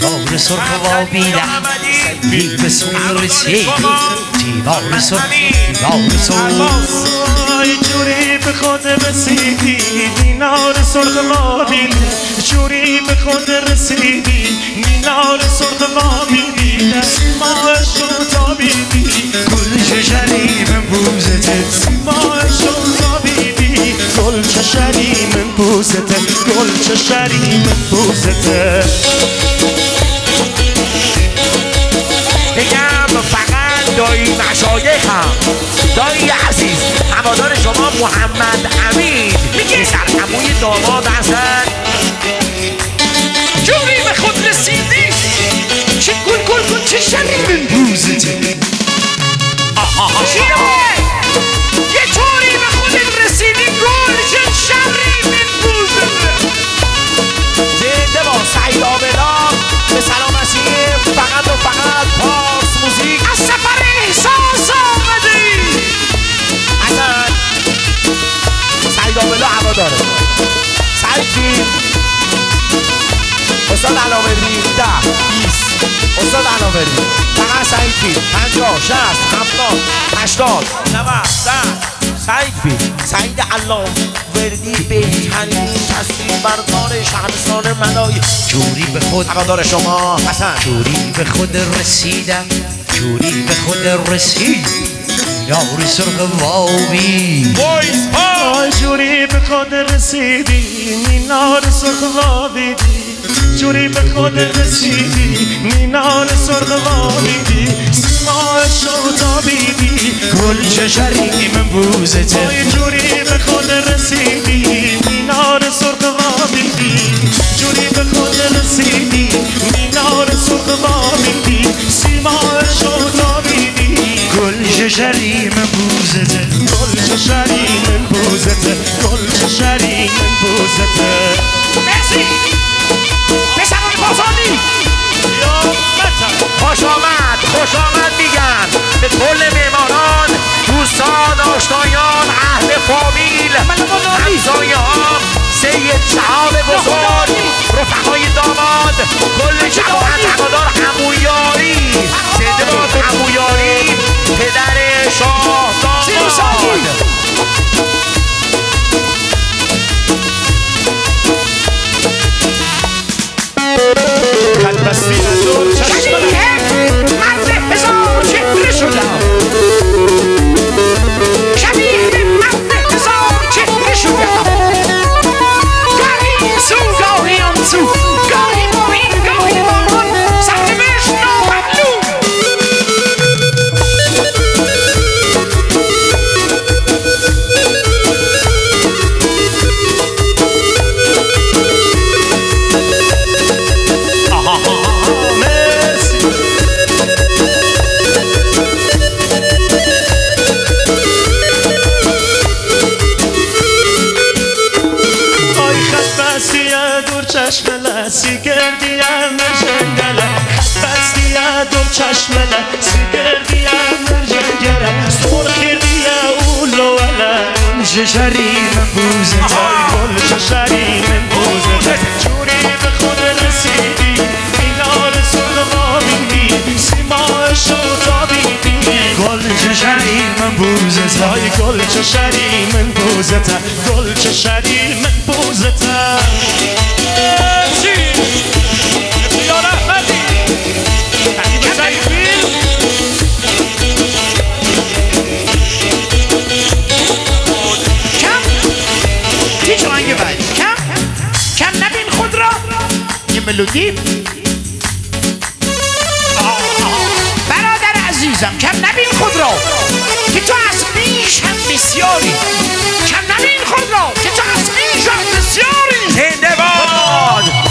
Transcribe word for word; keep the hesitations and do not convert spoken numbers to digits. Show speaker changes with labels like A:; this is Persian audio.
A: دیوار سرخ وابیده سیدی به سون رسیدی دیوار سرخ دیوار سرخ
B: جوری به خود رسیدی دینار سرخ وابیده جوری به خود رسیدی دینار سرخ وابیده سیمای شو تابیدی گل شجریم بوزته سیمای شو تابیدی گل شجریم بوزته گل شجریم بوزته
C: بگم فقط دایی مشایخم دایی عزیز هوادار شما محمد امین میگه سرعموی داماد هستن
B: جوری به خود رسیدی چه گل گل گل چه شریم بوزته یه طوری به خود رسیدی گل چه شریم بوزته
C: زنده با سعید آبلا به سلامتی فقط و فقط پارس موزیک
B: از سفر احساس آمده ای
C: حسن سعید آبلا هوا داره سعید فیلم استاد علاوردی ده بیست استاد علاوردی فقط سعید فیلم پنجاه شصت هفتاد هشتاد نود ده سعید فیلم سعید علاوردی بهترین تصویر بردار شهرستان ملایی
A: جوری به خود
C: هوادار شما حسن
A: جوری به خود رسیدم جوری به خود رسید یار سرخ وابی
B: آی جوری به خود رسیدی مینار سرخ وابیدی جوری به خود رسیدی مینار سرخ وابیدی سیمای شو تابیدی گل شجریم بوزته آی جوری به خود رسیدی مینار سرخ وابیدی جوری به خود رسیدی مینار سرخ وابیدی سیمای شو تابیدی گل شجریم بوزته گل شجریم بوزته گل شجریم بوزته
C: مرسی پسران بازانی خوش آمد خوش آمد میگن به کل معماران دوستان آشنایان اهل فامیل همسایه‌ها سید شهاب بزرگ رفقای داماد کل جماعت هوادار عمویاری زنده باد عمویاری پدر شاه داماد
B: قد بستی ندور چشم
C: مرد هزار چهره شدم شبیه مرد هزار چهره شدم گاهی این سو گاهی آن سو گاهی ما این گاهی ما آن سرنوشت نامعلوم
B: چشم لسی گردیم جنگله بستیه دور چشم لسی گردیم جنگله سرخی دیه اولو وله
A: شجریم بوزته
B: گل شجریم بوزته جوری به خود رسیدی مینار سرخ وابیدی سیمای شو تابیدی
A: گل شجریم بوزته
B: گل شجریم بوزته گل شجریم بوزته
C: ملودی برادر عزیزم کم نبین خود را که تو از بیش هم بسیاری کم نبین خود را که تو از بیش هم بسیاری زنده باد